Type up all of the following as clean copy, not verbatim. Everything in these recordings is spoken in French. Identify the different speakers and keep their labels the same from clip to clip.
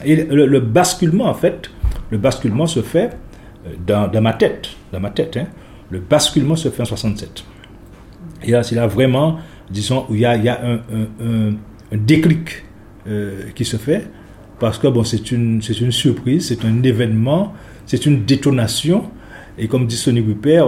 Speaker 1: Et le basculement, en fait, le basculement se fait dans ma tête, hein. Le basculement se fait en 67. Et là, c'est là vraiment, disons, où il y a un déclic qui se fait, parce que bon, c'est une surprise, c'est un événement, c'est une détonation, et comme dit Sonny Rupert,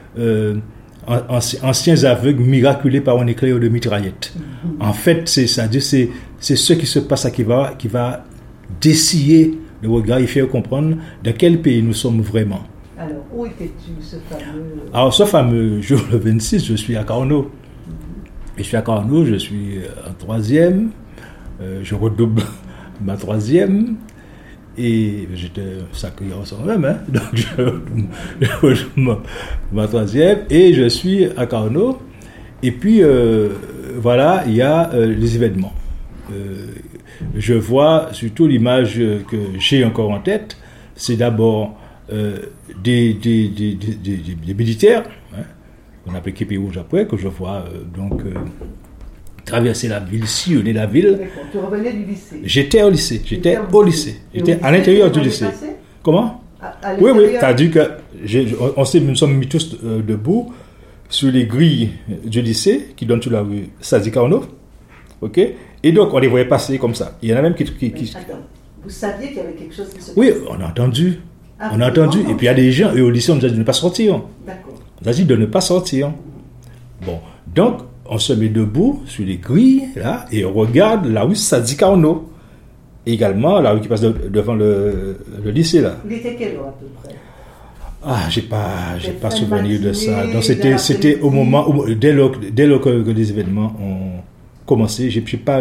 Speaker 1: anciens aveugles miraculés par un éclair de mitraillette. En fait, c'est ce qui se passe qui va dessiller le regard et faire comprendre dans quel pays nous sommes vraiment.
Speaker 2: Alors, où étais-tu ce fameux...
Speaker 1: Alors, ce fameux jour, le 26, je suis à Carnot. Et je suis à Carnot, je suis en troisième, je redouble ma troisième, et j'étais sacré garçon même, hein, donc je redouble ma troisième, et je suis à Carnot, et puis voilà, il y a les événements. Je vois surtout l'image que j'ai encore en tête, c'est d'abord des militaires, hein, qu'on appelle Képé Rouge après, que je vois traverser la ville, sillonner la ville.
Speaker 2: Tu revenais du lycée?
Speaker 1: J'étais au lycée, j'étais à l'intérieur du lycée. Comment? Oui, c'est-à-dire que nous sommes mis tous debout sur les grilles du lycée qui donnent sur la rue Sadi Carnot, ok? Et donc on les voyait passer comme ça. Il y en a même qui...
Speaker 2: Attends, vous saviez qu'il y avait quelque chose qui se passait?
Speaker 1: Oui, on a entendu. Et puis il y a des gens, et au lycée, on nous a dit de ne pas sortir.
Speaker 2: D'accord.
Speaker 1: On nous a dit de ne pas sortir. Bon, donc, on se met debout sur les grilles, là, et on regarde la rue Sadi Carnot. Également, la rue qui passe devant le lycée, là.
Speaker 2: Il était quelle heure à peu près?
Speaker 1: Ah, j'ai pas souvenir de ça. Donc, c'était au moment, dès lors que les événements ont commencé, j'ai pas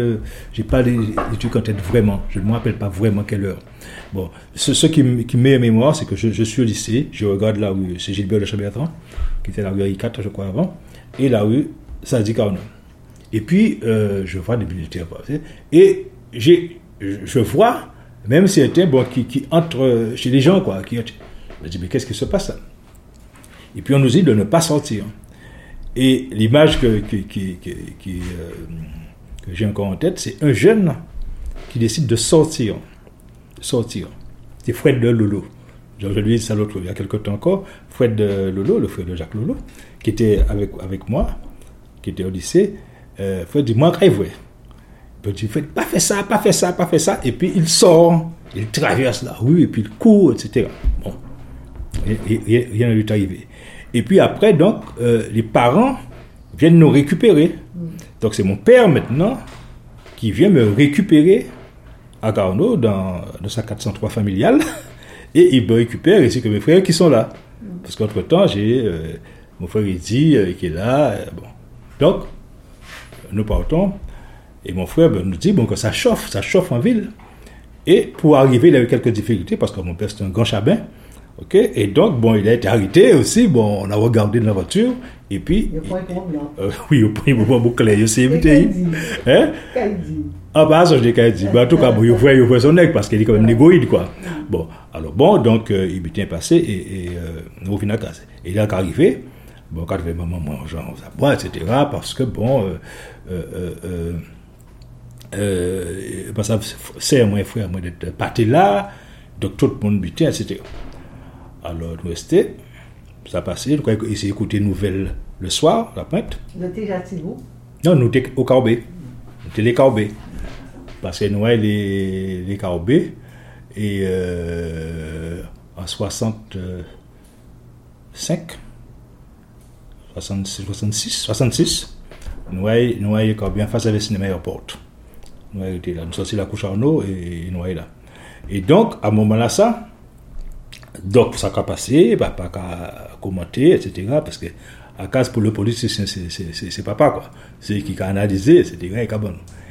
Speaker 1: des trucs en tête vraiment. Je ne me rappelle pas vraiment quelle heure. Bon, ce qui met en mémoire, c'est que je suis au lycée, je regarde la rue, c'est Gilbert de Chabertrand, qui était la rue Henri IV, je crois, avant, et la rue Sadi Carnot. Et puis, je vois des militaires passer, et je vois, même certains qui entrent chez les gens, quoi. Je me dis, mais qu'est-ce qui se passe là? Et puis, on nous dit de ne pas sortir. Et l'image que j'ai encore en tête, c'est un jeune qui décide de sortir. C'est Fred de Lolo. Je lui ai dit ça l'autre, il y a quelque temps encore. Fred de Lolo, le frère de Jacques Lolo, qui était avec moi, qui était au lycée. Fred dit, moi, crève, ouais. Il dit, Fred, pas fait ça. Et puis il sort, il traverse la rue, et puis il court, etc. Bon, rien ne lui est arrivé. Et puis après, donc, les parents viennent nous récupérer. Donc c'est mon père maintenant qui vient me récupérer à Carnot dans sa 403 familiale, et il me récupère ainsi que mes frères qui sont là. Parce qu'entre-temps, j'ai mon frère Eddy qui est là. Bon. Donc, nous partons, et mon frère nous dit que ça chauffe en ville. Et pour arriver, il a eu quelques difficultés, parce que mon père c'est un grand chabin. Ok, et donc, il a été arrêté aussi. Bon, on a regardé dans la voiture, et puis.
Speaker 2: Il prend un blanc.
Speaker 1: Oui, il prend un blanc clair, il s'est évité. Hein? Ah, bah, ça, je dis Kaidi. En tout cas, il voit son nez, parce qu'il est quand même négoïde, quoi. Bon, donc, il m'était passé, et on vient à casser. Et il est arrivé, quand il avait maman mange, on s'aboie, etc., parce que, ça, c'est moi, frère, moi, d'être parti là, donc tout le monde butait, etc. Alors, nous restions, ça passait, nous avons essayé d'écouter les nouvelles le soir, la pointe.
Speaker 2: Vous étiez à Tibou? Non,
Speaker 1: nous étions au Carbet. Nous étions les Carbets. Parce que nous avons les Carbets, et en 66, nous avons les Carbets en face de la cinéma aéroport. Nous avons été là, nous sommes sortis la couche Arnaud, et nous avons là. Et donc, à un moment-là, donc, ça a passé, papa a commenté, etc. Parce que, à case pour le politicien, c'est papa, quoi. C'est qui a analysé, etc. Et